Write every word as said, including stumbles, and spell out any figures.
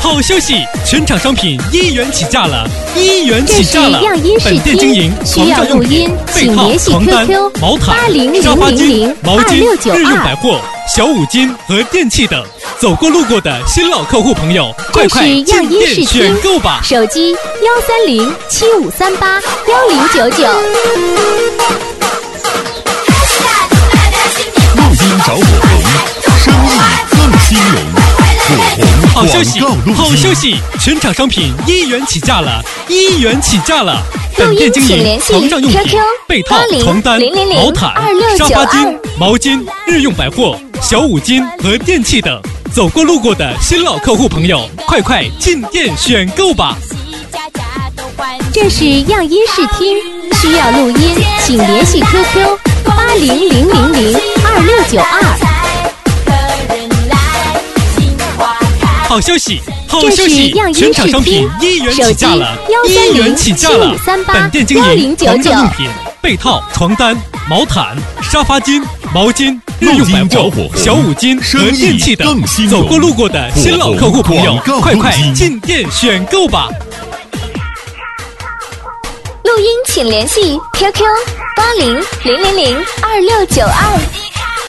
好消息，全场商品一元起价了，一元起价了！本店经营床上用品、被套、床单、毛毯、沙发巾、毛巾、日用百货、小五金和电器等。走过路过的新老客户朋友，快快进店选购吧！ 手机幺三零七五三八幺零九九。 录音找火红，生意更兴隆。 好消息！好消息！全场商品一元起价了，一元起价了！本店经营床上用品、被套、床单、毛毯、沙发巾、毛巾、日用百货、小五金和电器等。走过路过的新老客户朋友，快快进店选购吧！ 这是样音视听，需要录音，请联系 Q Q 八零零零零二六九二。 好消息！好消息！全场商品一元起价了，一元起价了！本店经营床上用品、被套、床单、毛毯、沙发巾、毛巾、日用百货、小五金和电器等。走过路过的新老客户朋友，快快进店选购吧！ 录音请联系 Q Q 八零零零零二六九二。